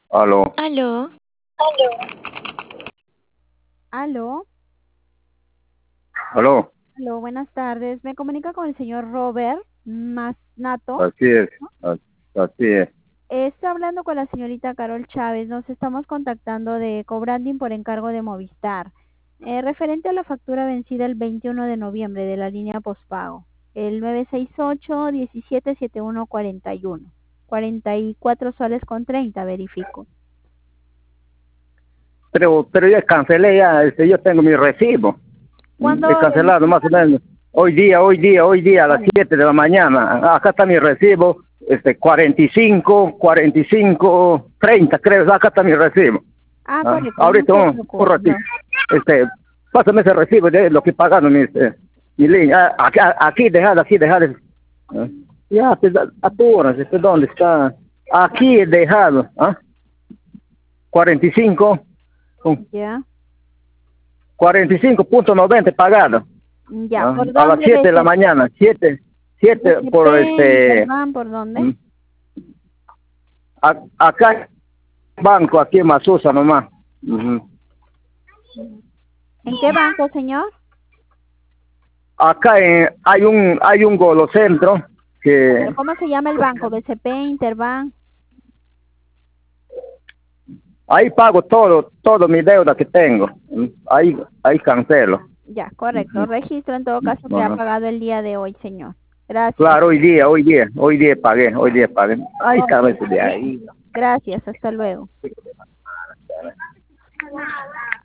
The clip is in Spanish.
Aló, Aló, Aló, aló, aló, buenas tardes. Me comunica con el señor Robert Masnato. así es, así es. Está hablando con la señorita Carol Chávez. Nos estamos contactando de Cobranding por encargo de Movistar. Referente a la factura vencida el 21 de noviembre de la línea postpago. El 968-177141. 44 soles con 30, verifico. Pero ya cancelé ya, yo tengo mi recibo. ¿Cuándo He cancelado más o menos. Hoy día a las 7 de la mañana. Acá está mi recibo, 45, 30, creo, acá está mi recibo. Correcto, no Ahorita se un preocupe. ratito, pásame ese recibo de lo que pagaron mi línea. Aquí dejado. Ah, Ya, pues, apúrate, ¿dónde está? Aquí he dejado, 45, con Ya, 45.90 pagado. ya. ¿Por A las dónde 7 de la mañana, 7 por BCP, Interbank, por dónde? mm, acá banco, aquí en Masusa nomás. Ujú. ¿En qué banco, señor? Acá hay un golocentro ¿Pero que cómo se llama el banco? BCP, Interbank. ahí pago todo mi deuda que tengo. Ahí cancelo. Ya, correcto. Ujú. Registro en todo caso que ha Ajá. pagado el día de hoy, señor. Gracias. Claro, hoy día pagué, hoy día pagué. Ahí está, Ok. ese de ahí. Gracias. Hasta luego.